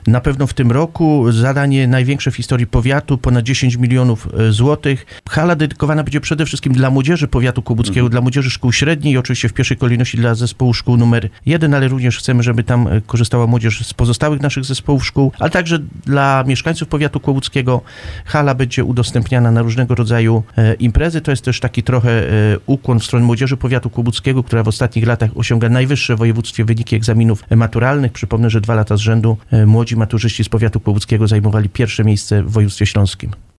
na pewno w tym roku. Zadanie największe w historii powiatu, ponad 10 milionów złotych. Hala dedykowana będzie przede wszystkim dla młodzieży powiatu kłobuckiego, dla młodzieży szkół średnich i oczywiście w pierwszej kolejności dla zespołu szkół numer 1, ale również chcemy, żeby tam korzystała młodzież z pozostałych naszych zespołów szkół, ale także dla mieszkańców powiatu kłobuckiego. Hala będzie udostępniana na różnego rodzaju imprezy. To jest też taki trochę ukłon w stronę młodzieży powiatu kłobuckiego, która w ostatnich latach osiąga najwyższe w województwie wyniki egzaminów maturalnych. Przypomnę, że 2 lata z rzędu młodzi maturzyści z powiatu kłobuckiego zajmowali pierwsze miejsce w województwie śląskim.